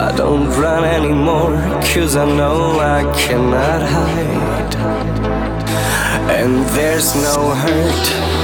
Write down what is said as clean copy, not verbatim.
I don't run anymore, 'cause I know I cannot hide. And there's no hurt